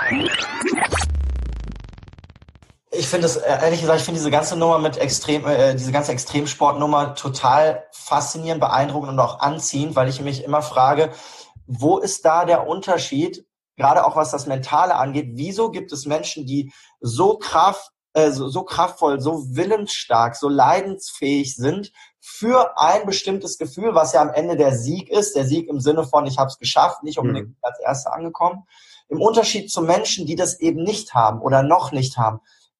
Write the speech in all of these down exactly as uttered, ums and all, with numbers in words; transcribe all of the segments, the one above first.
Ich finde es, ehrlich gesagt, ich finde diese ganze Nummer mit Extrem, äh, diese ganze Extremsportnummer total faszinierend, beeindruckend und auch anziehend, weil ich mich immer frage, wo ist da der Unterschied, gerade auch was das Mentale angeht? Wieso gibt es Menschen, die so kraft, äh, so, so kraftvoll, so willensstark, so leidensfähig sind für ein bestimmtes Gefühl, was ja am Ende der Sieg ist, der Sieg im Sinne von, ich habe es geschafft, nicht unbedingt mhm. als Erster angekommen, im Unterschied zu Menschen, die das eben nicht haben oder noch nicht haben.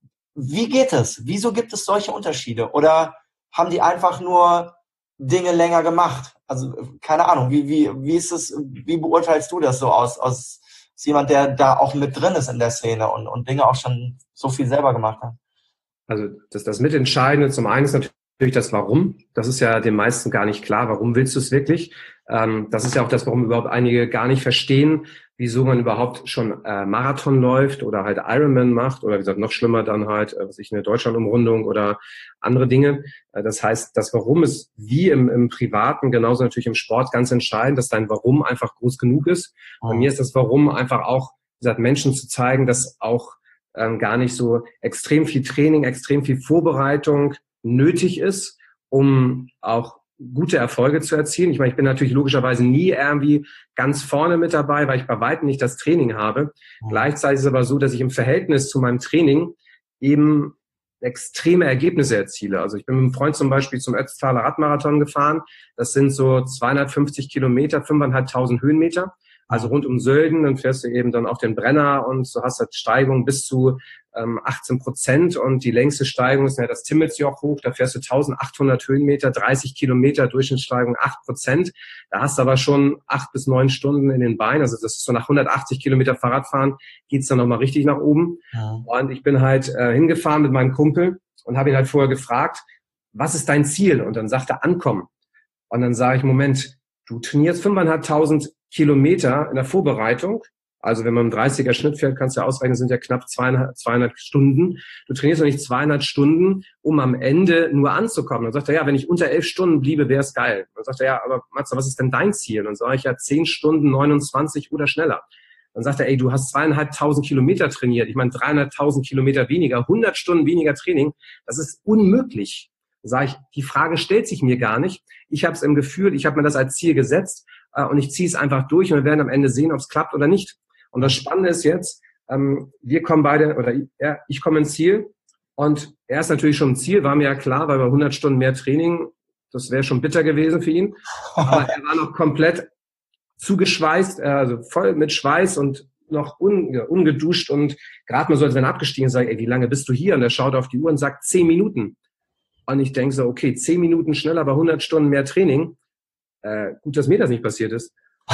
Wie geht es? Wieso gibt es solche Unterschiede? Oder haben die einfach nur Dinge länger gemacht? Also keine Ahnung, wie, wie, wie ist es, wie beurteilst du das so aus, aus jemand, der da auch mit drin ist in der Szene und, und Dinge auch schon so viel selber gemacht hat? Also das, das Mitentscheidende zum einen ist natürlich das Warum. Das ist ja den meisten gar nicht klar. Warum willst du es wirklich? Ähm, das ist ja auch das, warum überhaupt einige gar nicht verstehen, wieso man überhaupt schon äh, Marathon läuft oder halt Ironman macht oder wie gesagt noch schlimmer dann halt, äh, was ich eine Deutschlandumrundung oder andere Dinge. Äh, das heißt, das Warum ist wie im, im Privaten, genauso natürlich im Sport ganz entscheidend, dass dein Warum einfach groß genug ist. Oh. Bei mir ist das Warum einfach auch, wie gesagt, Menschen zu zeigen, dass auch ähm, gar nicht so extrem viel Training, extrem viel Vorbereitung nötig ist, um auch gute Erfolge zu erzielen. Ich meine, ich bin natürlich logischerweise nie irgendwie ganz vorne mit dabei, weil ich bei weitem nicht das Training habe. Mhm. Gleichzeitig ist es aber so, dass ich im Verhältnis zu meinem Training eben extreme Ergebnisse erziele. Also ich bin mit einem Freund zum Beispiel zum Ötztaler Radmarathon gefahren. Das sind so zweihundertfünfzig Kilometer, fünftausendfünfhundert Höhenmeter. Also rund um Sölden, dann fährst du eben dann auf den Brenner und du hast halt Steigung bis zu ähm, achtzehn Prozent und die längste Steigung ist ja das Timmelsjoch hoch, da fährst du eintausendachthundert Höhenmeter, dreißig Kilometer, Durchschnittssteigung acht Prozent. Da hast du aber schon acht bis neun Stunden in den Beinen, also das ist so nach hundertachtzig Kilometer Fahrradfahren, geht's dann nochmal richtig nach oben. Ja. Und ich bin halt äh, hingefahren mit meinem Kumpel und habe ihn halt vorher gefragt, was ist dein Ziel? Und dann sagt er, ankommen. Und dann sage ich, Moment, du trainierst fünftausendfünfhundert Kilometer in der Vorbereitung. Also wenn man im dreißiger Schnitt fährt, kannst du ja ausrechnen, sind ja knapp zweihundert Stunden. Du trainierst doch nicht zweihundert Stunden, um am Ende nur anzukommen. Dann sagt er, ja, wenn ich unter elf Stunden bliebe, wäre es geil. Dann sagt er, ja, aber Matze, was ist denn dein Ziel? Dann sage ich, ja, zehn Stunden, neunundzwanzig oder schneller. Dann sagt er, ey, du hast zweieinhalbtausend Kilometer trainiert. Ich meine, dreihunderttausend Kilometer weniger, hundert Stunden weniger Training. Das ist unmöglich. Dann sage ich, die Frage stellt sich mir gar nicht. Ich habe es im Gefühl, ich habe mir das als Ziel gesetzt äh, und ich ziehe es einfach durch und wir werden am Ende sehen, ob es klappt oder nicht. Und das Spannende ist jetzt, ähm, wir kommen beide, oder ich, ja, ich komme ins Ziel und er ist natürlich schon im Ziel, war mir ja klar, weil bei hundert Stunden mehr Training, das wäre schon bitter gewesen für ihn. Aber er war noch komplett zugeschweißt, äh, also voll mit Schweiß und noch un, ja, ungeduscht und gerade mal so, als wenn er abgestiegen ist, sage ich, ey, wie lange bist du hier? Und er schaut auf die Uhr und sagt, zehn Minuten. Und ich denke so, okay, zehn Minuten schneller bei hundert Stunden mehr Training. Äh, gut, dass mir das nicht passiert ist.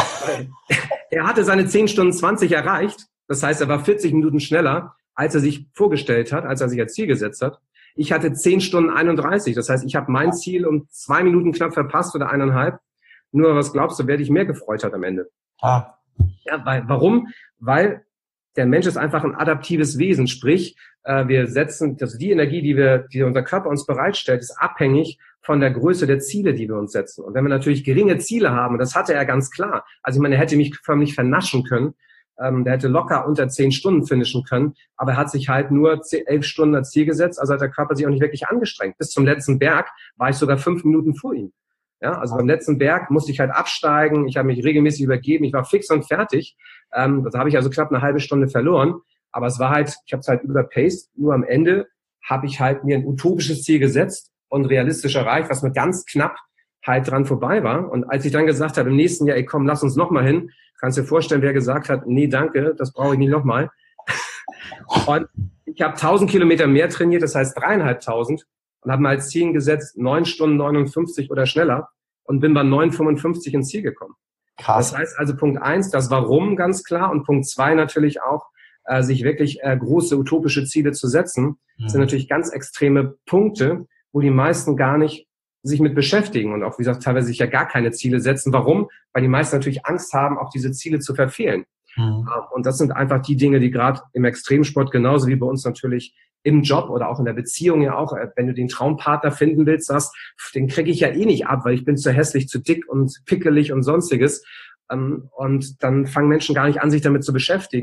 Er hatte seine zehn Stunden zwanzig erreicht. Das heißt, er war vierzig Minuten schneller, als er sich vorgestellt hat, als er sich als Ziel gesetzt hat. Ich hatte zehn Stunden einunddreißig. Das heißt, ich habe mein Ziel um zwei Minuten knapp verpasst oder eineinhalb. Nur, was glaubst du, wer dich mehr gefreut hat am Ende? Ah. Ja, weil, warum? Weil der Mensch ist einfach ein adaptives Wesen. Sprich, äh, wir setzen, also die Energie, die wir, die unser Körper uns bereitstellt, ist abhängig von der Größe der Ziele, die wir uns setzen. Und wenn wir natürlich geringe Ziele haben, und das hatte er ganz klar, also ich meine, er hätte mich förmlich vernaschen können, ähm, der hätte locker unter zehn Stunden finishen können, aber er hat sich halt nur elf Stunden als Ziel gesetzt, also hat der Körper sich auch nicht wirklich angestrengt. Bis zum letzten Berg war ich sogar fünf Minuten vor ihm. Ja, also beim letzten Berg musste ich halt absteigen, ich habe mich regelmäßig übergeben, ich war fix und fertig. Ähm, das habe ich also knapp eine halbe Stunde verloren, aber es war halt, ich habe es halt überpaced, nur am Ende habe ich halt mir ein utopisches Ziel gesetzt und realistisch erreicht, was mir ganz knapp halt dran vorbei war. Und als ich dann gesagt habe, im nächsten Jahr, ey komm, lass uns nochmal hin, kannst du dir vorstellen, wer gesagt hat, nee, danke, das brauche ich nicht nochmal. Und ich habe tausend Kilometer mehr trainiert, das heißt dreieinhalbtausend, und habe mir als Ziel gesetzt, neun Stunden neunundfünfzig oder schneller und bin bei neun fünfundfünfzig ins Ziel gekommen. Krass. Das heißt also Punkt eins, das Warum ganz klar, und Punkt zwei natürlich auch, äh, sich wirklich äh, große utopische Ziele zu setzen. Das mhm. sind natürlich ganz extreme Punkte, wo die meisten gar nicht sich mit beschäftigen und auch, wie gesagt, teilweise sich ja gar keine Ziele setzen. Warum? Weil die meisten natürlich Angst haben, auch diese Ziele zu verfehlen. Mhm. Und das sind einfach die Dinge, die gerade im Extremsport genauso wie bei uns natürlich im Job oder auch in der Beziehung ja auch, wenn du den Traumpartner finden willst, sagst, den kriege ich ja eh nicht ab, weil ich bin zu hässlich, zu dick und pickelig und sonstiges. Und dann fangen Menschen gar nicht an, sich damit zu beschäftigen.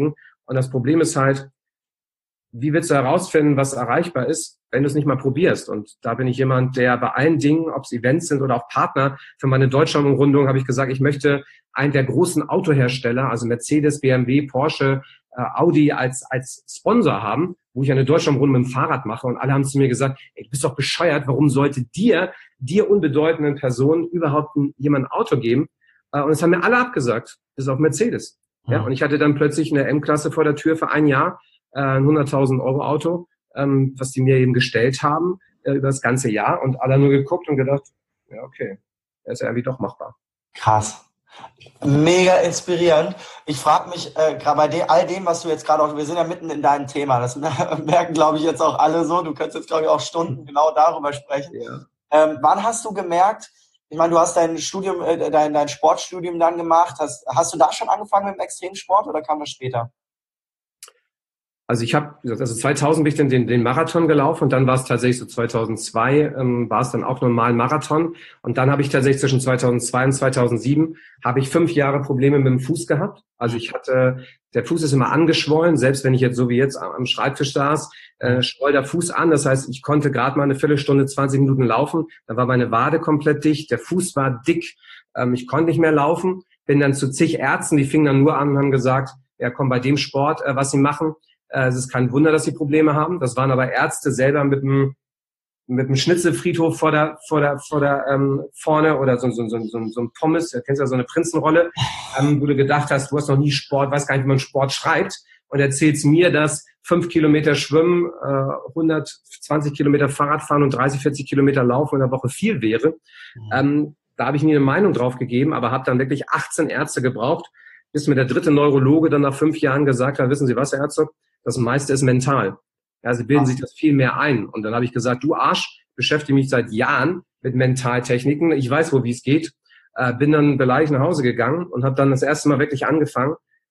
Und das Problem ist halt, wie willst du herausfinden, was erreichbar ist, wenn du es nicht mal probierst? Und da bin ich jemand, der bei allen Dingen, ob es Events sind oder auch Partner, für meine Deutschlandumrundung habe ich gesagt, ich möchte einen der großen Autohersteller, also Mercedes, B M W, Porsche, äh, Audi als als Sponsor haben, wo ich eine Deutschlandumrundung mit dem Fahrrad mache. Und alle haben zu mir gesagt, ey, du bist doch bescheuert, warum sollte dir, dir unbedeutenden Personen überhaupt ein, jemand ein Auto geben? Äh, und es haben mir alle abgesagt, bis auf Mercedes. Mhm. Ja, und ich hatte dann plötzlich eine M-Klasse vor der Tür für ein Jahr, ein hunderttausend Euro Auto, ähm, was die mir eben gestellt haben äh, über das ganze Jahr, und alle nur geguckt und gedacht, ja okay, das ist ja irgendwie doch machbar. Krass. Mega inspirierend. Ich frage mich, äh, gerade bei de- all dem, was du jetzt gerade auch, wir sind ja mitten in deinem Thema, das merken, glaube ich, jetzt auch alle so, du könntest jetzt, glaube ich, auch Stunden genau darüber sprechen. Ja. Ähm, wann hast du gemerkt, ich meine, du hast dein Studium, äh, dein, dein Sportstudium dann gemacht, hast, hast du da schon angefangen mit dem Extremsport oder kam das später? Also ich habe, also zweitausend bin ich dann den, den Marathon gelaufen, und dann war es tatsächlich so zweitausendzwei, ähm, war es dann auch normal Marathon, und dann habe ich tatsächlich zwischen zweitausendzwei und zweitausendsieben habe ich fünf Jahre Probleme mit dem Fuß gehabt. Also ich hatte, der Fuß ist immer angeschwollen, selbst wenn ich jetzt so wie jetzt am Schreibtisch saß, äh, schwoll der Fuß an. Das heißt, ich konnte gerade mal eine Viertelstunde, zwanzig Minuten laufen, dann war meine Wade komplett dicht, der Fuß war dick, ähm, ich konnte nicht mehr laufen, bin dann zu zig Ärzten, die fingen dann nur an und haben gesagt, ja komm, bei dem Sport, äh, was sie machen, es ist kein Wunder, dass sie Probleme haben. Das waren aber Ärzte selber mit einem mit einem Schnitzelfriedhof vor der vor der vor der ähm, vorne, oder so so so so, so ein Pommes. Du kennst ja so eine Prinzenrolle, ähm, wo du gedacht hast, du hast noch nie Sport, weißt gar nicht, wie man Sport schreibt, und erzählst mir, dass fünf Kilometer Schwimmen, äh, hundertzwanzig Kilometer Fahrradfahren und dreißig, vierzig Kilometer Laufen in der Woche viel wäre. Mhm. Ähm, da habe ich nie eine Meinung drauf gegeben, aber habe dann wirklich achtzehn Ärzte gebraucht, bis mir der dritte Neurologe dann nach fünf Jahren gesagt hat, wissen Sie was, Herr Herzog, das meiste ist mental. Ja, sie bilden sich das viel mehr ein. Und dann habe ich gesagt, du Arsch, beschäftige mich seit Jahren mit Mentaltechniken. Ich weiß wohl, wie es geht. Äh, bin dann beleidigt nach Hause gegangen und habe dann das erste Mal wirklich angefangen,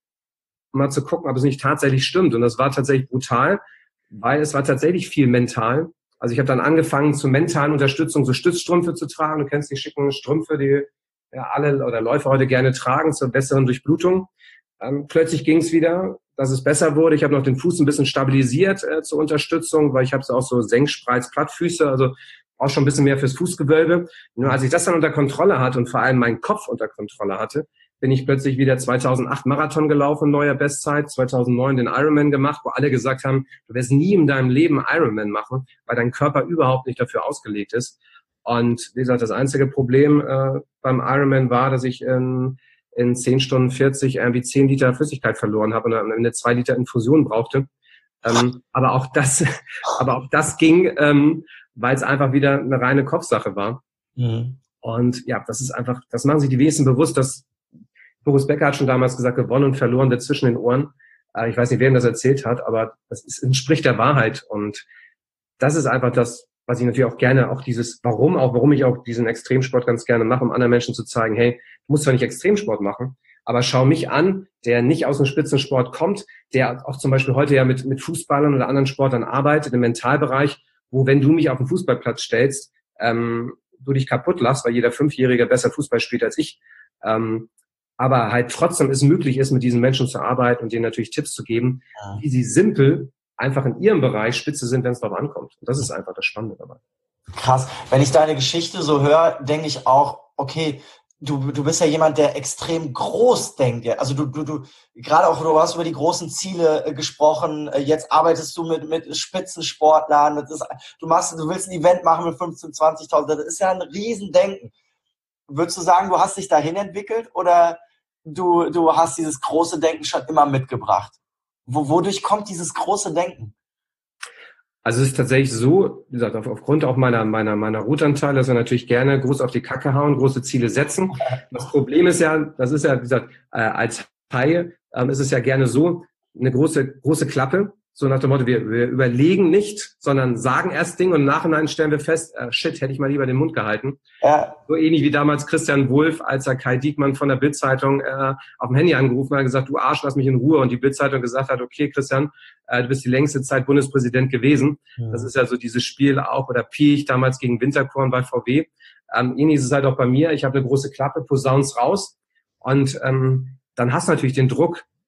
mal zu gucken, ob es nicht tatsächlich stimmt. Und das war tatsächlich brutal, weil es war tatsächlich viel mental. Also ich habe dann angefangen, zur mentalen Unterstützung so Stützstrümpfe zu tragen. Du kennst die schicken Strümpfe, die ja alle oder Läufer heute gerne tragen zur besseren Durchblutung. Ähm, plötzlich ging es wieder, dass es besser wurde. Ich habe noch den Fuß ein bisschen stabilisiert äh, zur Unterstützung, weil ich habe so auch so Senkspreiz, Plattfüße, also auch schon ein bisschen mehr fürs Fußgewölbe. Nur als ich das dann unter Kontrolle hatte und vor allem meinen Kopf unter Kontrolle hatte, bin ich plötzlich wieder zweitausendacht Marathon gelaufen, neuer Bestzeit, zweitausendneun den Ironman gemacht, wo alle gesagt haben, du wirst nie in deinem Leben Ironman machen, weil dein Körper überhaupt nicht dafür ausgelegt ist. Und wie gesagt, das einzige Problem äh, beim Ironman war, dass ich in in zehn Stunden vierzig irgendwie zehn Liter Flüssigkeit verloren habe und am Ende zwei Liter Infusion brauchte. Ähm, aber auch das, aber auch das ging, ähm, weil es einfach wieder eine reine Kopfsache war. Mhm. Und ja, das ist einfach, das machen sich die wenigsten bewusst, dass Boris Becker hat schon damals gesagt, gewonnen und verloren wird zwischen den Ohren. Äh, ich weiß nicht, wer ihm das erzählt hat, aber das ist, entspricht der Wahrheit. Und das ist einfach das, was ich natürlich auch gerne, auch dieses, warum auch, warum ich auch diesen Extremsport ganz gerne mache, um anderen Menschen zu zeigen, hey, du musst zwar nicht Extremsport machen, aber schau mich an, der nicht aus dem Spitzensport kommt, der auch zum Beispiel heute ja mit, mit Fußballern oder anderen Sportlern arbeitet, im Mentalbereich, wo, wenn du mich auf den Fußballplatz stellst, ähm, du dich kaputt lachst, weil jeder Fünfjährige besser Fußball spielt als ich. Ähm, aber halt trotzdem es möglich ist, mit diesen Menschen zu arbeiten und denen natürlich Tipps zu geben, ja, wie sie simpel einfach in ihrem Bereich spitze sind, wenn es darauf ankommt. Und das ist einfach das Spannende dabei. Krass. Wenn ich deine Geschichte so höre, denke ich auch, okay, du, du bist ja jemand, der extrem groß denkt. Also du, du, du, gerade auch, du hast über die großen Ziele äh, gesprochen. Jetzt arbeitest du mit, mit Spitzensportlern. Das ist, du machst, du willst ein Event machen mit fünfzehntausend, zwanzigtausend. Das ist ja ein Riesendenken. Würdest du sagen, du hast dich dahin entwickelt oder du, du hast dieses große Denken schon immer mitgebracht? Wo, wodurch kommt dieses große Denken? Also es ist tatsächlich so, wie gesagt, auf, aufgrund auch meiner meiner meiner Rutanteile, dass wir natürlich gerne groß auf die Kacke hauen, große Ziele setzen. Das Problem ist ja, das ist ja, wie gesagt, äh, als Haie ähm, ist es ja gerne so, eine große große Klappe, so nach dem Motto, wir, wir überlegen nicht, sondern sagen erst Dinge und im Nachhinein stellen wir fest, äh, shit, hätte ich mal lieber den Mund gehalten. Ja. So ähnlich wie damals Christian Wulff, als er Kai Diekmann von der Bild-Zeitung äh, auf dem Handy angerufen hat, gesagt, du Arsch, lass mich in Ruhe. Und die Bild-Zeitung gesagt hat, okay, Christian, äh, du bist die längste Zeit Bundespräsident gewesen. Ja. Das ist ja so dieses Spiel auch, oder Piech damals gegen Winterkorn bei V W. Ähm, ähnlich ist es halt auch bei mir. Ich habe eine große Klappe, posaun's raus. Und ähm, dann hast du natürlich den Druck,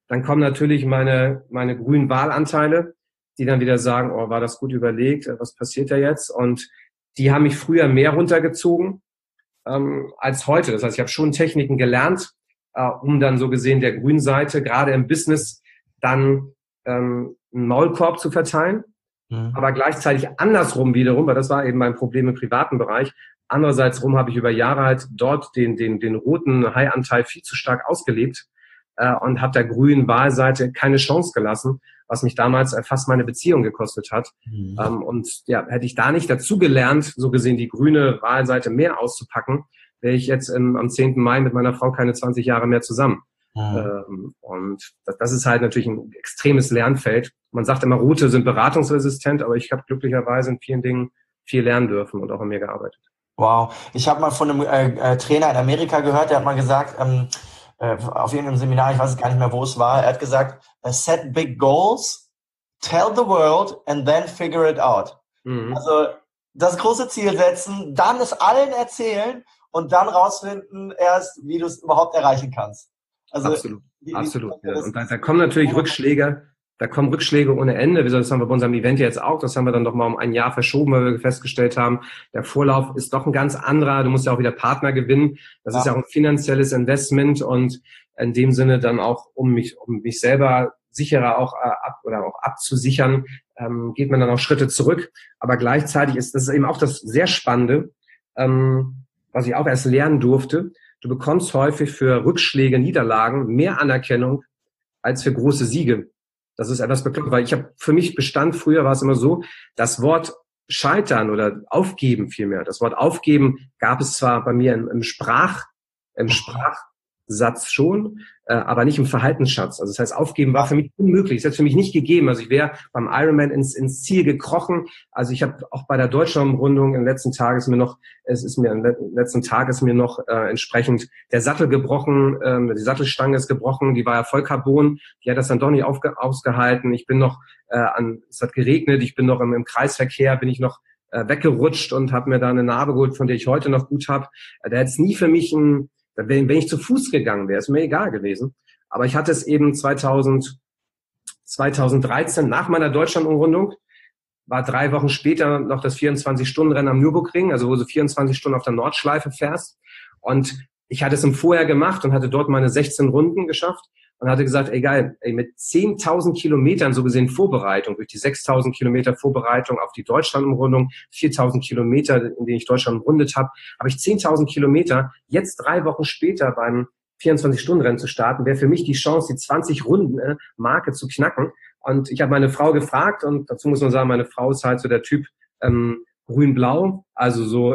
Dann kommen natürlich meine, meine grünen Wahlanteile, die dann wieder sagen, oh, war das gut überlegt, was passiert da jetzt? Und die haben mich früher mehr runtergezogen ähm, als heute. Das heißt, ich habe schon Techniken gelernt, äh, um dann so gesehen der grünen Seite, gerade im Business, dann ähm, einen Maulkorb zu verteilen. Mhm. Aber gleichzeitig andersrum wiederum, weil das war eben mein Problem im privaten Bereich, andererseits rum habe ich über Jahre halt dort den, den, den roten High-Anteil viel zu stark ausgelebt äh, und habe der grünen Wahlseite keine Chance gelassen, was mich damals fast meine Beziehung gekostet hat. Mhm. Ähm, und ja, hätte ich da nicht dazu gelernt, so gesehen die grüne Wahlseite mehr auszupacken, wäre ich jetzt im, am zehnten Mai mit meiner Frau keine zwanzig Jahre mehr zusammen. Mhm. Ähm, und das, das ist halt natürlich ein extremes Lernfeld. Man sagt immer, Rote sind beratungsresistent, aber ich habe glücklicherweise in vielen Dingen viel lernen dürfen und auch an mir gearbeitet. Wow. Ich habe mal von einem äh, Trainer in Amerika gehört, der hat mal gesagt, ähm, äh, auf irgendeinem Seminar, ich weiß gar nicht mehr, wo es war, er hat gesagt, set big goals, tell the world and then figure it out. Mhm. Also das große Ziel setzen, dann es allen erzählen und dann rausfinden erst, wie du es überhaupt erreichen kannst. Also, absolut, wie, absolut. Ja. Und da, da kommen natürlich Rückschläge, da kommen Rückschläge ohne Ende. Das haben wir bei unserem Event jetzt auch. Das haben wir dann doch mal um ein Jahr verschoben, weil wir festgestellt haben, der Vorlauf ist doch ein ganz anderer. Du musst ja auch wieder Partner gewinnen. Das ja. ist ja auch ein finanzielles Investment und in dem Sinne dann auch, um mich, um mich selber sicherer auch äh, ab oder auch abzusichern, ähm, geht man dann auch Schritte zurück. Aber gleichzeitig ist das ist eben auch das sehr Spannende, ähm, was ich auch erst lernen durfte. Du bekommst häufig für Rückschläge, Niederlagen mehr Anerkennung als für große Siege. Das ist etwas bekloppt, weil ich habe für mich bestand, früher war es immer so, das Wort Scheitern oder Aufgeben vielmehr, das Wort Aufgeben gab es zwar bei mir im, im Sprach, im Sprachsatz schon, äh, aber nicht im Verhaltensschatz. Also das heißt, Aufgeben war für mich unmöglich, das hat für mich nicht gegeben. Also ich wäre beim Ironman ins, ins Ziel gekrochen. Also ich habe auch bei der Deutschlandrundung im letzten Tag ist mir noch, es ist mir im letzten Tag ist mir noch äh, entsprechend der Sattel gebrochen, ähm, die Sattelstange ist gebrochen, die war ja voll Carbon, die hat das dann doch nicht aufge, ausgehalten. Ich bin noch äh, an, es hat geregnet, ich bin noch im, im Kreisverkehr, bin ich noch äh, weggerutscht und habe mir da eine Narbe geholt, von der ich heute noch gut habe. Äh, da hätte es nie für mich ein Wenn, wenn ich zu Fuß gegangen wäre, ist mir egal gewesen. Aber ich hatte es eben zweitausend, zweitausenddreizehn nach meiner Deutschlandumrundung, war drei Wochen später noch das vierundzwanzig-Stunden-Rennen am Nürburgring, also wo du vierundzwanzig Stunden auf der Nordschleife fährst. Und ich hatte es im Vorjahr gemacht und hatte dort meine sechzehn Runden geschafft und hatte gesagt, egal, ey, mit zehntausend Kilometern so gesehen Vorbereitung, durch die sechstausend Kilometer Vorbereitung auf die Deutschlandumrundung, viertausend Kilometer, in denen ich Deutschland umrundet habe, habe ich zehntausend Kilometer, jetzt drei Wochen später beim vierundzwanzig-Stunden-Rennen zu starten, wäre für mich die Chance, die zwanzig-Runden-Marke zu knacken. Und ich habe meine Frau gefragt und dazu muss man sagen, meine Frau ist halt so der Typ ähm, grün-blau, also so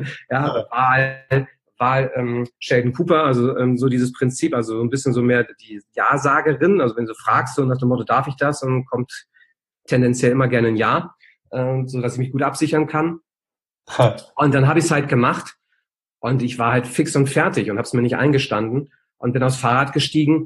ja, Wahl, Wahl ähm, Sheldon Cooper, also ähm, so dieses Prinzip, also so ein bisschen so mehr die Ja-Sagerin, also wenn du fragst so nach dem Motto, darf ich das, dann kommt tendenziell immer gerne ein Ja, äh, so dass ich mich gut absichern kann. Und dann habe ich es halt gemacht und ich war halt fix und fertig und habe es mir nicht eingestanden und bin aufs Fahrrad gestiegen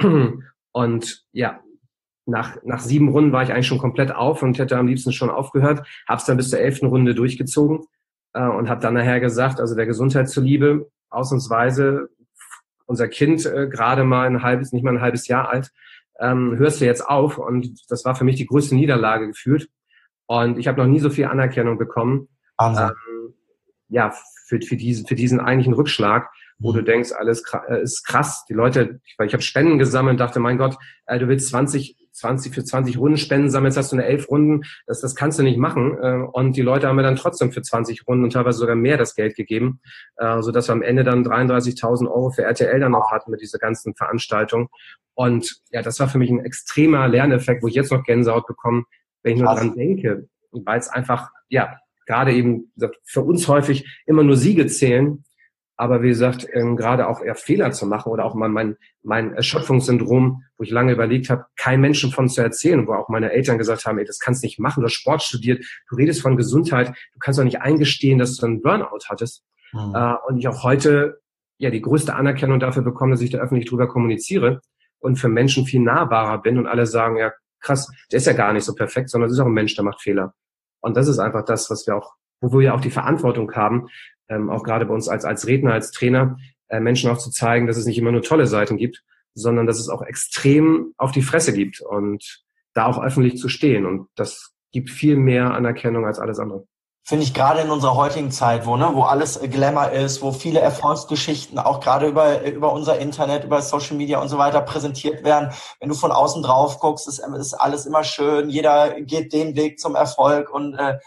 und ja, nach nach sieben Runden war ich eigentlich schon komplett auf und hätte am liebsten schon aufgehört, habe es dann bis zur elften Runde durchgezogen und habe dann nachher gesagt, also der Gesundheit zuliebe, ausnahmsweise unser Kind äh, gerade mal ein halbes, nicht mal ein halbes Jahr alt, ähm, hörst du jetzt auf. Und das war für mich die größte Niederlage gefühlt. Und ich habe noch nie so viel Anerkennung bekommen. Ähm, ja, für, für, diesen, für diesen eigentlichen Rückschlag, wo mhm. du denkst, alles äh, ist krass. Die Leute, weil ich habe Spenden gesammelt und dachte, mein Gott, äh, du willst zwanzig, zwanzig für zwanzig Runden Spenden sammeln, jetzt hast du eine elf Runden, das, das kannst du nicht machen. Äh, und die Leute haben mir dann trotzdem für zwanzig Runden und teilweise sogar mehr das Geld gegeben, äh, sodass wir am Ende dann dreiunddreißigtausend Euro für R T L dann noch hatten mit dieser ganzen Veranstaltung. Und ja, das war für mich ein extremer Lerneffekt, wo ich jetzt noch Gänsehaut bekomme, wenn ich nur Krass. dran denke, weil es einfach, ja, gerade eben für uns häufig immer nur Siege zählen, aber wie gesagt, ähm, gerade auch eher Fehler zu machen oder auch mal mein mein Erschöpfungssyndrom, wo ich lange überlegt habe, keinem Menschen von zu erzählen, wo auch meine Eltern gesagt haben, ey, das kannst du nicht machen, du hast Sport studiert, du redest von Gesundheit, du kannst doch nicht eingestehen, dass du einen Burnout hattest. Mhm. Äh, und ich auch heute ja die größte Anerkennung dafür bekomme, dass ich da öffentlich drüber kommuniziere und für Menschen viel nahbarer bin und alle sagen, ja krass, der ist ja gar nicht so perfekt, sondern das ist auch ein Mensch, der macht Fehler. Und das ist einfach das, was wir auch, wo wir auch die Verantwortung haben, ähm, auch gerade bei uns als als Redner, als Trainer, äh, Menschen auch zu zeigen, dass es nicht immer nur tolle Seiten gibt, sondern dass es auch extrem auf die Fresse gibt und da auch öffentlich zu stehen. Und das gibt viel mehr Anerkennung als alles andere. Finde ich gerade in unserer heutigen Zeit, wo, ne, wo alles Glamour ist, wo viele Erfolgsgeschichten auch gerade über, über unser Internet, über Social Media und so weiter präsentiert werden. Wenn du von außen drauf guckst, ist, ist alles immer schön. Jeder geht den Weg zum Erfolg. Und äh,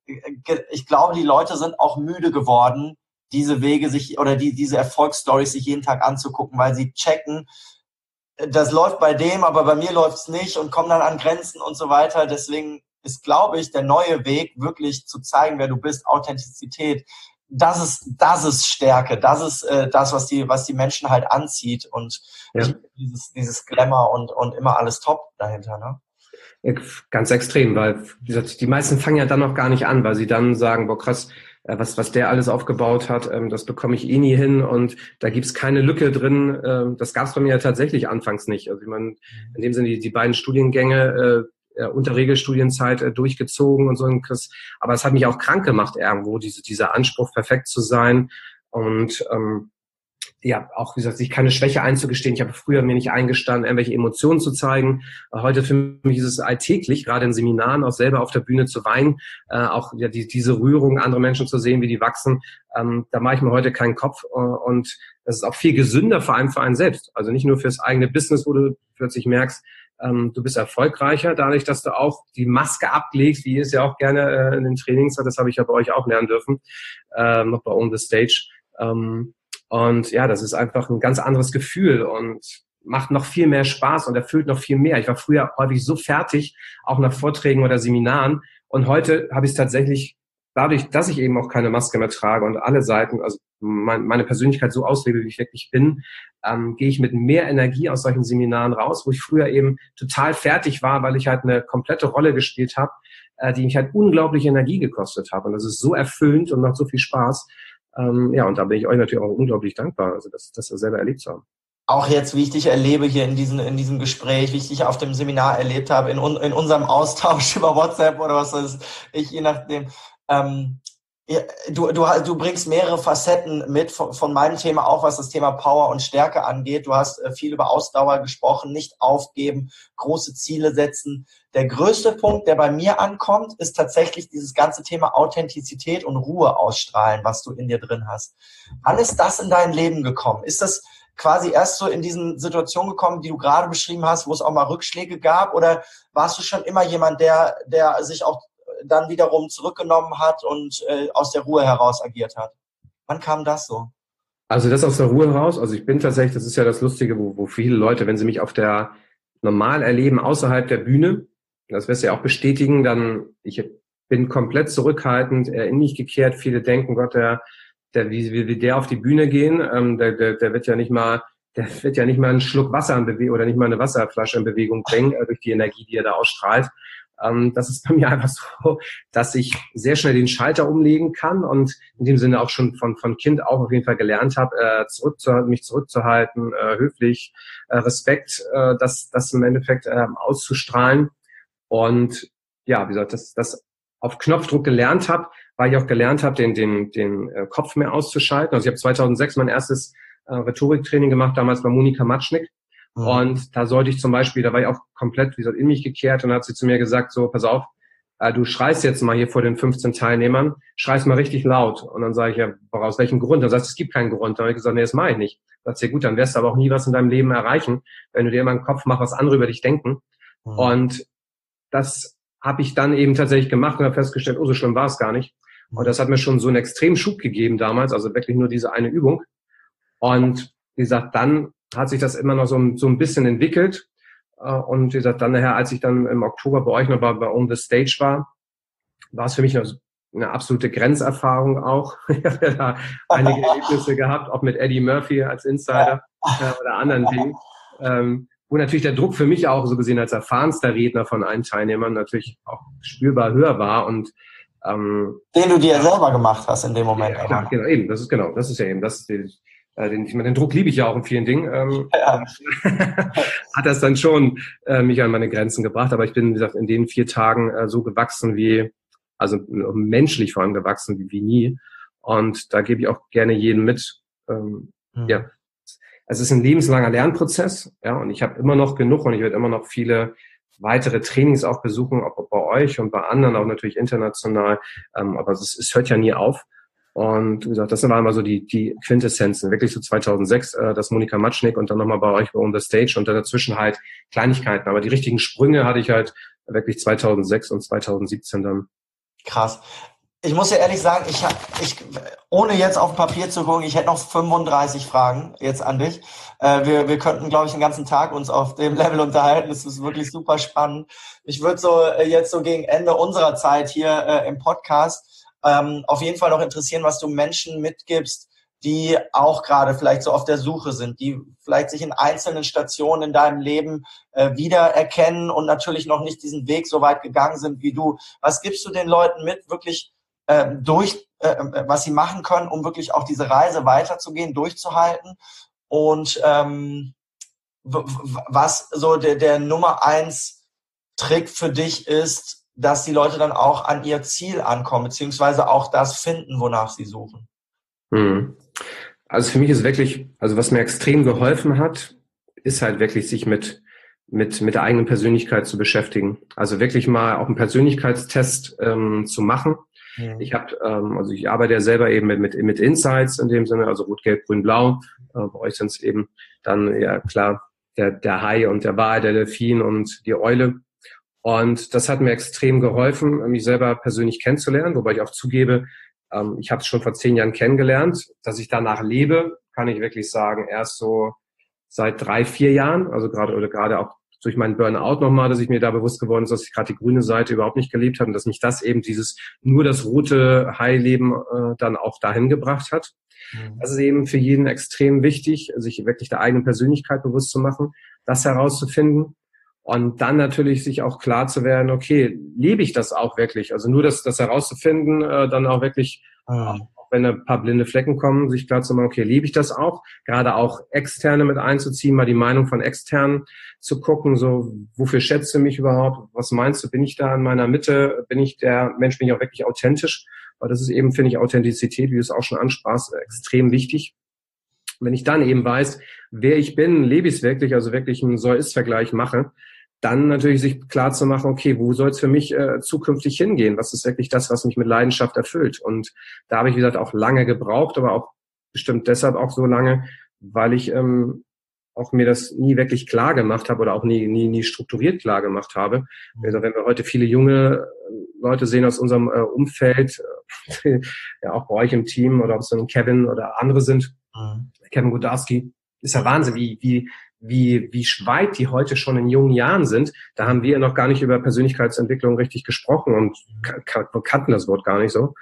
ich glaube, die Leute sind auch müde geworden, diese Wege sich oder die, diese Erfolgsstories sich jeden Tag anzugucken, weil sie checken, das läuft bei dem, aber bei mir läuft's nicht und kommen dann an Grenzen und so weiter. Deswegen ist, glaube ich, der neue Weg, wirklich zu zeigen, wer du bist, Authentizität. Das ist, das ist Stärke. Das ist äh, das, was die, was die Menschen halt anzieht und ja. nicht dieses, dieses Glamour und, und immer alles top dahinter, ne? Ja, ganz extrem, weil, wie gesagt, die meisten fangen ja dann noch gar nicht an, weil sie dann sagen, boah, krass, was, was der alles aufgebaut hat, ähm, das bekomme ich eh nie hin und da gibt's keine Lücke drin. Ähm, das gab's bei mir ja tatsächlich anfangs nicht. Also ich meine, in dem Sinne die, die beiden Studiengänge äh, unter Regelstudienzeit äh, durchgezogen und so. Aber es hat mich auch krank gemacht irgendwo, diese, dieser Anspruch, perfekt zu sein und ähm, ja, auch, wie gesagt, sich keine Schwäche einzugestehen. Ich habe früher mir nicht eingestanden, irgendwelche Emotionen zu zeigen. Heute für mich ist es alltäglich, gerade in Seminaren, auch selber auf der Bühne zu weinen, äh, auch ja, die, diese Rührung, andere Menschen zu sehen, wie die wachsen. Ähm, da mache ich mir heute keinen Kopf. Äh, und das ist auch viel gesünder, vor allem für einen selbst. Also nicht nur fürs eigene Business, wo du plötzlich merkst, ähm, du bist erfolgreicher, dadurch, dass du auch die Maske ablegst, wie ihr es ja auch gerne äh, in den Trainings hat. Das habe ich ja bei euch auch lernen dürfen, äh, noch bei On the Stage. Ähm, Und ja, das ist einfach ein ganz anderes Gefühl und macht noch viel mehr Spaß und erfüllt noch viel mehr. Ich war früher häufig so fertig, auch nach Vorträgen oder Seminaren. Und heute habe ich es tatsächlich, dadurch, dass ich eben auch keine Maske mehr trage und alle Seiten, also mein, meine Persönlichkeit so auslebe, wie ich wirklich bin, ähm, gehe ich mit mehr Energie aus solchen Seminaren raus, wo ich früher eben total fertig war, weil ich halt eine komplette Rolle gespielt habe, äh, die mich halt unglaubliche Energie gekostet hat. Und das ist so erfüllend und macht so viel Spaß. Ähm, ja, und da bin ich euch natürlich auch unglaublich dankbar, also das, das selber erlebt zu haben. Auch jetzt, wie ich dich erlebe hier in diesem, in diesem Gespräch, wie ich dich auf dem Seminar erlebt habe, in, in unserem Austausch über WhatsApp oder was das ist, ich, je nachdem. Ähm, du, du, du bringst mehrere Facetten mit von, von meinem Thema, auch was das Thema Power und Stärke angeht. Du hast viel über Ausdauer gesprochen, nicht aufgeben, große Ziele setzen. Der größte Punkt, der bei mir ankommt, ist tatsächlich dieses ganze Thema Authentizität und Ruhe ausstrahlen, was du in dir drin hast. Wann ist das in dein Leben gekommen? Ist das quasi erst so in diesen Situationen gekommen, die du gerade beschrieben hast, wo es auch mal Rückschläge gab? Oder warst du schon immer jemand, der, der sich auch dann wiederum zurückgenommen hat und äh, aus der Ruhe heraus agiert hat? Wann kam das so? Also das aus der Ruhe heraus, also ich bin tatsächlich, das ist ja das Lustige, wo, wo viele Leute, wenn sie mich auf der normal erleben, außerhalb der Bühne, das wirst du ja auch bestätigen, dann, ich bin komplett zurückhaltend, äh, in mich gekehrt. Viele denken, Gott, der, der, wie, wie, wie der auf die Bühne gehen, ähm, der, der, der wird ja nicht mal, der wird ja nicht mal einen Schluck Wasser in Bewegung oder nicht mal eine Wasserflasche in Bewegung bringen, äh, durch die Energie, die er da ausstrahlt. Ähm, das ist bei mir einfach so, dass ich sehr schnell den Schalter umlegen kann und in dem Sinne auch schon von, von Kind auch auf jeden Fall gelernt habe, äh, zurückzu, mich zurückzuhalten, äh, höflich, äh, Respekt, äh, das, das im Endeffekt äh, auszustrahlen. Und ja, wie gesagt, das, das auf Knopfdruck gelernt habe, weil ich auch gelernt habe, den, den, den äh, Kopf mehr auszuschalten. Also ich habe zweitausendsechs mein erstes äh, Rhetoriktraining gemacht, damals bei Monika Matschnick. Mhm. Und da sollte ich zum Beispiel, da war ich auch komplett, wie gesagt, in mich gekehrt und dann hat sie zu mir gesagt, so, pass auf, äh, du schreist jetzt mal hier vor den fünfzehn Teilnehmern, schreist mal richtig laut. Und dann sage ich, ja, aus welchem Grund? Dann sagst du, es gibt keinen Grund. Dann habe ich gesagt, nee, das mache ich nicht. Dann sagt sie, gut, dann wirst du aber auch nie was in deinem Leben erreichen, wenn du dir immer im Kopf machst, was andere über dich denken. Mhm. Und das habe ich dann eben tatsächlich gemacht und habe festgestellt, oh, so schlimm war es gar nicht. Und das hat mir schon so einen extremen Schub gegeben damals, also wirklich nur diese eine Übung. Und wie gesagt, dann hat sich das immer noch so, so ein bisschen entwickelt. Und wie gesagt, dann nachher, als ich dann im Oktober bei euch noch bei, bei On the Stage war, war es für mich eine, eine absolute Grenzerfahrung auch. Ich habe ja da einige Erlebnisse gehabt, auch mit Eddie Murphy als Insider äh, oder anderen Dingen. Ähm, wo natürlich der Druck für mich auch so gesehen als erfahrenster Redner von allen Teilnehmern natürlich auch spürbar höher war und ähm, den du dir selber gemacht hast in dem Moment. Ja, klar, genau, eben, das ist genau, das ist ja eben das, den, den, ich meine, den Druck liebe ich ja auch in vielen Dingen. Ähm, ja. Hat das dann schon äh, mich an meine Grenzen gebracht, aber ich bin, wie gesagt, in den vier Tagen äh, so gewachsen wie, also menschlich vor allem gewachsen wie, wie nie. Und da gebe ich auch gerne jedem mit. Ähm, mhm. Ja. es ist ein lebenslanger Lernprozess, ja, und ich habe immer noch genug und ich werde immer noch viele weitere Trainings auch besuchen, auch bei euch und bei anderen, auch natürlich international, ähm, aber es, es hört ja nie auf. Und wie gesagt, das waren immer so die, die Quintessenzen, wirklich so zweitausendsechs, äh, das Monika Matschnick und dann nochmal bei euch bei On the Stage und dann dazwischen halt Kleinigkeiten. Aber die richtigen Sprünge hatte ich halt wirklich zweitausendsechs und zweitausendsiebzehn dann. Krass. Ich muss ja ehrlich sagen, ich, ich ohne jetzt auf Papier zu gucken, ich hätte noch fünfunddreißig Fragen jetzt an dich. Äh, wir, wir könnten, glaube ich, den ganzen Tag uns auf dem Level unterhalten. Das ist wirklich super spannend. Ich würde so äh, jetzt so gegen Ende unserer Zeit hier äh, im Podcast ähm, auf jeden Fall noch interessieren, was du Menschen mitgibst, die auch gerade vielleicht so auf der Suche sind, die vielleicht sich in einzelnen Stationen in deinem Leben äh, wiedererkennen und natürlich noch nicht diesen Weg so weit gegangen sind wie du. Was gibst du den Leuten mit, wirklich äh, durch, äh, was sie machen können, um wirklich auch diese Reise weiterzugehen, durchzuhalten? Und ähm, w- w- was so der, der Nummer eins Trick für dich ist, dass die Leute dann auch an ihr Ziel ankommen, beziehungsweise auch das finden, wonach sie suchen? Hm. Also für mich ist wirklich, also was mir extrem geholfen hat, ist halt wirklich sich mit mit mit der eigenen Persönlichkeit zu beschäftigen. Also wirklich mal auch einen Persönlichkeitstest ähm, zu machen. Mhm. Ich habe, ähm, also ich arbeite ja selber eben mit mit mit Insights in dem Sinne, also Rot, Gelb, Grün, Blau. Äh, bei euch sind es eben dann ja klar der der Hai und der Wal, der Delfin und die Eule. Und das hat mir extrem geholfen, mich selber persönlich kennenzulernen, wobei ich auch zugebe, ähm, ich habe es schon vor zehn Jahren kennengelernt. Dass ich danach lebe, kann ich wirklich sagen, erst so seit drei, vier Jahren, also gerade oder gerade auch durch meinen Burnout nochmal, dass ich mir da bewusst geworden ist, dass ich gerade die grüne Seite überhaupt nicht gelebt habe und dass mich das eben dieses nur das rote Hai-Leben äh, dann auch dahin gebracht hat. Mhm. Das ist eben für jeden extrem wichtig, sich wirklich der eigenen Persönlichkeit bewusst zu machen, das herauszufinden. Und dann natürlich sich auch klar zu werden, okay, lebe ich das auch wirklich? Also nur das, das herauszufinden, äh, dann auch wirklich, mhm. auch wenn ein paar blinde Flecken kommen, sich klar zu machen, okay, lebe ich das auch? Gerade auch Externe mit einzuziehen, mal die Meinung von Externen zu gucken, so, wofür schätzt du mich überhaupt? Was meinst du, bin ich da in meiner Mitte? Bin ich der Mensch, bin ich auch wirklich authentisch? Weil das ist eben, finde ich, Authentizität, wie du es auch schon ansprachst, extrem wichtig. Wenn ich dann eben weiß, wer ich bin, lebe ich es wirklich, also wirklich einen Soll-Ist-Vergleich mache, dann natürlich sich klar zu machen, okay, wo soll es für mich äh, zukünftig hingehen? Was ist wirklich das, was mich mit Leidenschaft erfüllt? Und da habe ich, wie gesagt, auch lange gebraucht, aber auch bestimmt deshalb auch so lange, weil ich ähm, auch mir das nie wirklich klar gemacht habe oder auch nie nie nie strukturiert klar gemacht habe. Also wenn wir heute viele junge Leute sehen aus unserem äh, Umfeld, äh, ja auch bei euch im Team oder ob es dann Kevin oder andere sind, mhm. Kevin Godarski, ist ja Wahnsinn, wie wie wie wie weit die heute schon in jungen Jahren sind. Da haben wir noch gar nicht über Persönlichkeitsentwicklung richtig gesprochen und kan- kannten das Wort gar nicht so.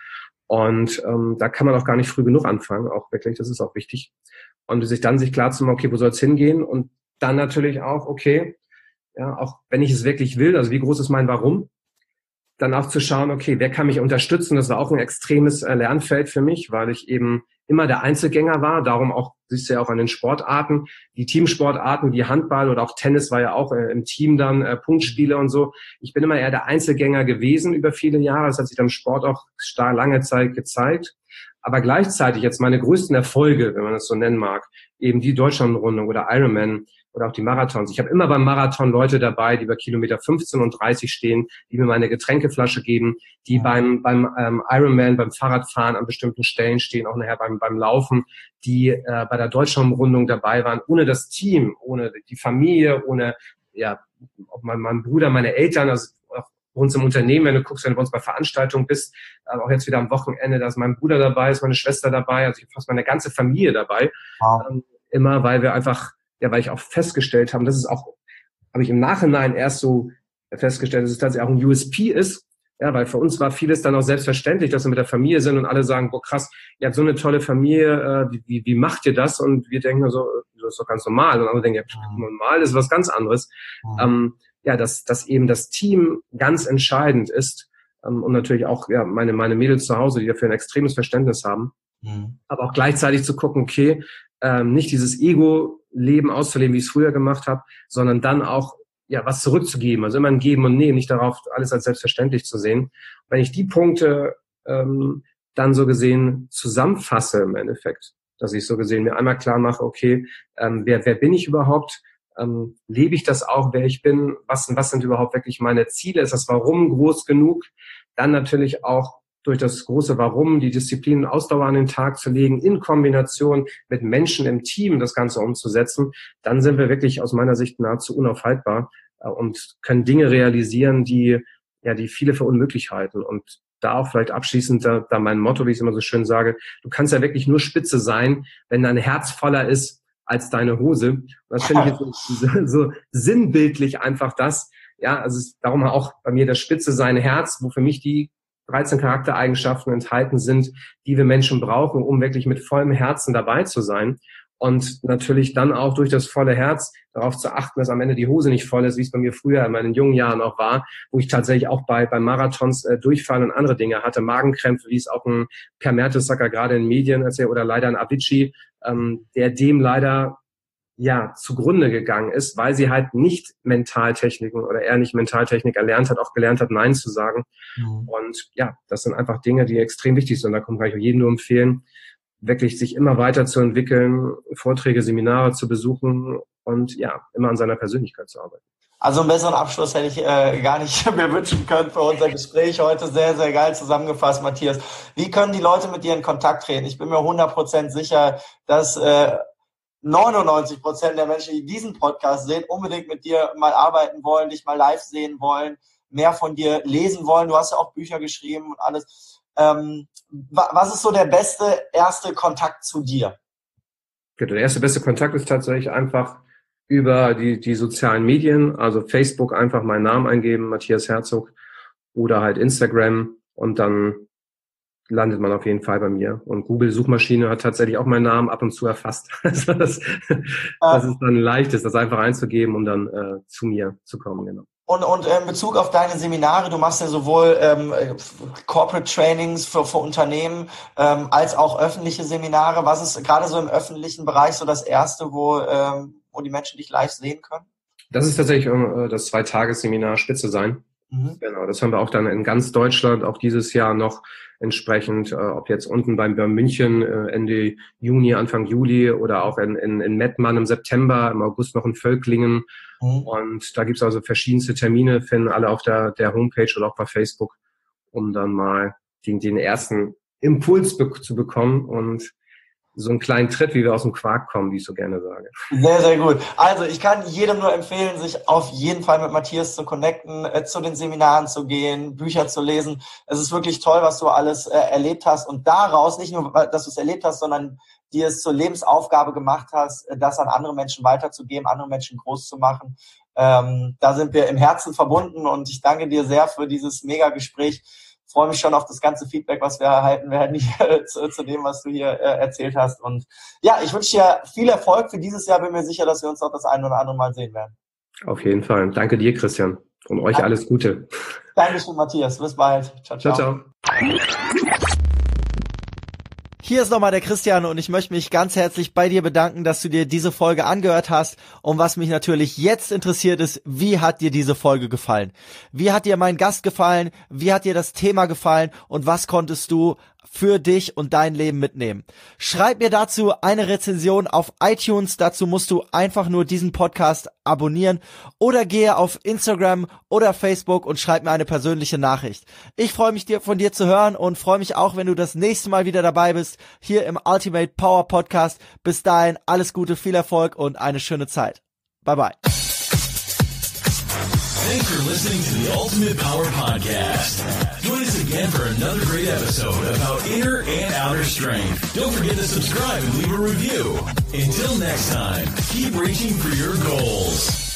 Und ähm, da kann man auch gar nicht früh genug anfangen, auch wirklich, das ist auch wichtig. Und sich dann sich klar zu machen, okay, wo soll es hingehen? Und dann natürlich auch, okay, ja, auch wenn ich es wirklich will, also wie groß ist mein Warum? Dann auch zu schauen, okay, wer kann mich unterstützen? Das war auch ein extremes äh, Lernfeld für mich, weil ich eben immer der Einzelgänger war. Darum auch, siehst du ja auch an den Sportarten, die Teamsportarten wie Handball oder auch Tennis war ja auch äh, im Team dann äh, Punktspiele und so. Ich bin immer eher der Einzelgänger gewesen über viele Jahre. Das hat sich dann im Sport auch stark lange Zeit gezeigt. Aber gleichzeitig jetzt meine größten Erfolge, wenn man das so nennen mag, eben die Deutschlandrundung oder Ironman oder auch die Marathons. Ich habe immer beim Marathon Leute dabei, die bei Kilometer fünfzehn und dreißig stehen, die mir meine Getränkeflasche geben, die ja. beim beim ähm, Ironman, beim Fahrradfahren an bestimmten Stellen stehen, auch nachher beim beim Laufen, die äh, bei der Deutschlandrundung dabei waren, ohne das Team, ohne die Familie, ohne ja, ob mein, mein Bruder, meine Eltern, also auch bei uns im Unternehmen, wenn du guckst, wenn du bei uns bei Veranstaltungen bist, äh, auch jetzt wieder am Wochenende, da ist mein Bruder dabei, ist meine Schwester dabei, also ich habe fast meine ganze Familie dabei, wow. ähm, immer, weil wir einfach ja, weil ich auch festgestellt habe, das ist auch, habe ich im Nachhinein erst so festgestellt, dass es tatsächlich auch ein U S P ist, ja, weil für uns war vieles dann auch selbstverständlich, dass wir mit der Familie sind und alle sagen, boah krass, ihr habt so eine tolle Familie, äh, wie, wie, wie macht ihr das? Und wir denken so, das ist doch ganz normal. Und andere denken, ja, normal ist was ganz anderes. Mhm. Ähm, ja, dass, dass eben das Team ganz entscheidend ist ähm, und natürlich auch ja meine, meine Mädels zu Hause, die dafür ein extremes Verständnis haben, mhm. aber auch gleichzeitig zu gucken, okay, ähm, nicht dieses Ego-Leben auszuleben, wie ich es früher gemacht habe, sondern dann auch ja was zurückzugeben. Also immer ein Geben und Nehmen, nicht darauf, alles als selbstverständlich zu sehen. Und wenn ich die Punkte ähm, dann so gesehen zusammenfasse im Endeffekt, dass ich so gesehen mir einmal klar mache, okay, ähm, wer, wer bin ich überhaupt? Ähm, lebe ich das auch, wer ich bin? Was, was sind überhaupt wirklich meine Ziele? Ist das Warum groß genug? Dann natürlich auch durch das große Warum die Disziplin und Ausdauer an den Tag zu legen, in Kombination mit Menschen im Team das Ganze umzusetzen. Dann sind wir wirklich aus meiner Sicht nahezu unaufhaltbar äh, und können Dinge realisieren, die ja die viele für unmöglich halten. Und da auch vielleicht abschließend da, da mein Motto, wie ich es immer so schön sage, du kannst ja wirklich nur Spitze sein, wenn dein Herz voller ist als deine Hose. Und das finde ich jetzt so, so sinnbildlich einfach das. Ja, also es ist darum auch bei mir das Spitze sein Herz, wo für mich die dreizehn Charaktereigenschaften enthalten sind, die wir Menschen brauchen, um wirklich mit vollem Herzen dabei zu sein. Und natürlich dann auch durch das volle Herz darauf zu achten, dass am Ende die Hose nicht voll ist, wie es bei mir früher in meinen jungen Jahren auch war, wo ich tatsächlich auch bei, bei Marathons äh, Durchfall und andere Dinge hatte, Magenkrämpfe, wie es auch ein Per Mertesacker gerade in Medien erzählt, oder leider ein Avicii, ähm, der dem leider ja zugrunde gegangen ist, weil sie halt nicht Mentaltechniken oder er nicht Mentaltechnik erlernt hat, auch gelernt hat, Nein zu sagen. Mhm. Und ja, das sind einfach Dinge, die extrem wichtig sind. Da kann ich jedem nur empfehlen, wirklich sich immer weiter zu entwickeln, Vorträge, Seminare zu besuchen und ja, immer an seiner Persönlichkeit zu arbeiten. Also einen besseren Abschluss hätte ich äh, gar nicht mir wünschen können für unser Gespräch heute. Sehr, sehr geil zusammengefasst, Matthias. Wie können die Leute mit dir in Kontakt treten? Ich bin mir hundert Prozent sicher, dass äh, neunundneunzig Prozent der Menschen, die diesen Podcast sehen, unbedingt mit dir mal arbeiten wollen, dich mal live sehen wollen, mehr von dir lesen wollen. Du hast ja auch Bücher geschrieben und alles. Ähm, was ist so der beste erste Kontakt zu dir? Der erste beste Kontakt ist tatsächlich einfach über die, die sozialen Medien, also Facebook einfach meinen Namen eingeben, Matthias Herzog, oder halt Instagram, und dann landet man auf jeden Fall bei mir. Und Google-Suchmaschine hat tatsächlich auch meinen Namen ab und zu erfasst. Also das, das ist dann leicht, das einfach einzugeben, um dann äh, zu mir zu kommen, genau. Und, und in Bezug auf deine Seminare, du machst ja sowohl ähm, Corporate Trainings für, für Unternehmen ähm, als auch öffentliche Seminare. Was ist gerade so im öffentlichen Bereich so das Erste, wo, ähm, wo die Menschen dich live sehen können? Das ist tatsächlich äh, das Zwei-Tages-Seminar Spitze sein. Mhm. Genau, das haben wir auch dann in ganz Deutschland, auch dieses Jahr noch entsprechend, äh, ob jetzt unten beim, beim München äh, Ende Juni, Anfang Juli, oder auch in, in, in Mettmann im September, im August noch in Völklingen. Mhm. Und da gibt's also verschiedenste Termine, finden alle auf der, der Homepage oder auch bei Facebook, um dann mal den, den ersten Impuls be- zu bekommen und so einen kleinen Tritt, wie wir aus dem Quark kommen, wie ich so gerne sage. Sehr, sehr gut. Also ich kann jedem nur empfehlen, sich auf jeden Fall mit Matthias zu connecten, äh, zu den Seminaren zu gehen, Bücher zu lesen. Es ist wirklich toll, was du alles äh, erlebt hast, und daraus, nicht nur, dass du es erlebt hast, sondern dir es zur Lebensaufgabe gemacht hast, das an andere Menschen weiterzugeben, andere Menschen groß zu machen. Ähm, da sind wir im Herzen verbunden, und ich danke dir sehr für dieses Mega-Gespräch. Ich freue mich schon auf das ganze Feedback, was wir erhalten werden hier zu, zu dem, was du hier äh, erzählt hast. Und ja, ich wünsche dir viel Erfolg für dieses Jahr. Bin mir sicher, dass wir uns noch das ein oder andere Mal sehen werden. Auf jeden Fall. Danke dir, Christian. Und euch Danke. Alles Gute. Dankeschön, Matthias. Bis bald. Ciao, ciao. Ciao, ciao. Hier ist nochmal der Christian, und ich möchte mich ganz herzlich bei dir bedanken, dass du dir diese Folge angehört hast. Und was mich natürlich jetzt interessiert ist, wie hat dir diese Folge gefallen? Wie hat dir mein Gast gefallen? Wie hat dir das Thema gefallen? Und was konntest du für dich und dein Leben mitnehmen? Schreib mir dazu eine Rezension auf iTunes. Dazu musst du einfach nur diesen Podcast abonnieren, oder gehe auf Instagram oder Facebook und schreib mir eine persönliche Nachricht. Ich freue mich, dir von dir zu hören, und freue mich auch, wenn du das nächste Mal wieder dabei bist, hier im Ultimate Power Podcast. Bis dahin, alles Gute, viel Erfolg und eine schöne Zeit. Bye bye. Thanks for listening to the Ultimate Power Podcast. Join us again for another great episode about inner and outer strength. Don't forget to subscribe and leave a review. Until next time, keep reaching for your goals.